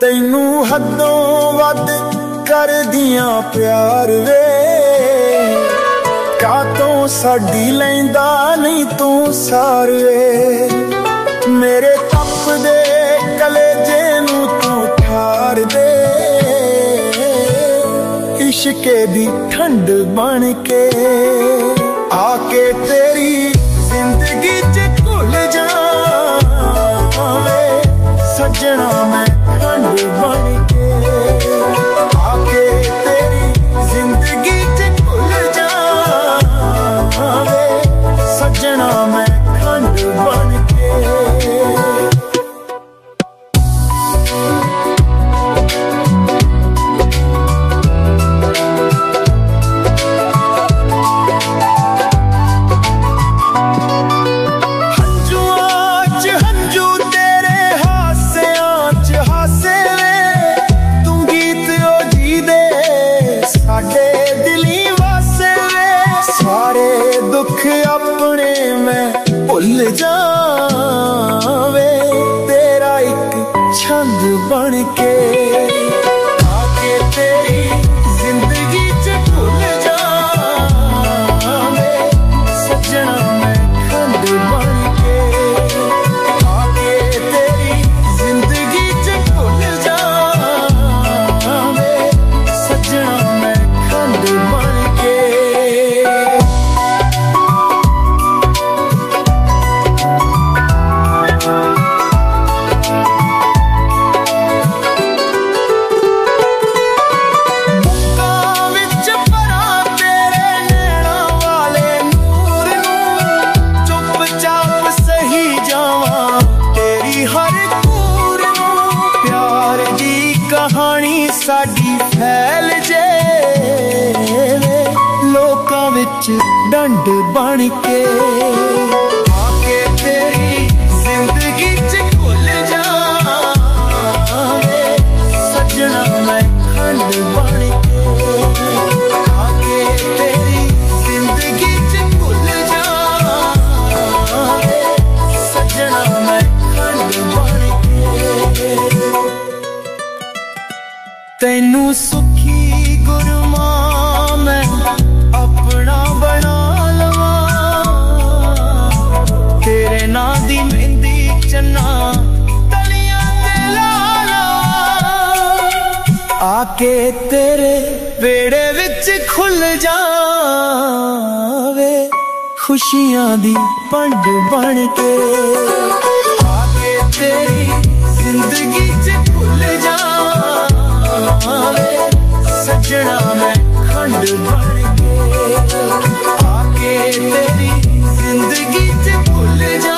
तैनू हदों वध कर दियां प्यार वे कातों साडी लैंदा नहीं तू सार वे मेरे तपदे कलेजे नू तू ठार दे इश्के दी ठंड बन के आके तेरी जिंदगी च घुल जावे सजना मैं ठंड बन के आके तेरी जिंदगी च घुल जावे सजना मैं ठंड बन के अपने मैं भुल जावे तेरा एक छंद बन के आके तेरी जिंदगी च भुल जावे सजना मैं खंड बन के आके तेरी जिंदगी च भुल जावे सजना मैं खंड बन के कहानी साडी फैल जे लोकां विच डंड बन के आके तेरी जिंदगी च घुल जावे सजना मैं खंड बन के आके तेरी जिंदगी च घुल जावे सजना मैं खंड बन के तैनू सुखी गुरमां मैं अपना बना लवा तेरे नां दी मेहंदी चन्ना तलियां ते ला लवा आके तेरे वेड़े विच खुल जावे खुशियां दी पंड बन के आके तेरी जिंदगी च खुल जा सजना मैं खंड बन के आके तेरी जिंदगी च भुल जा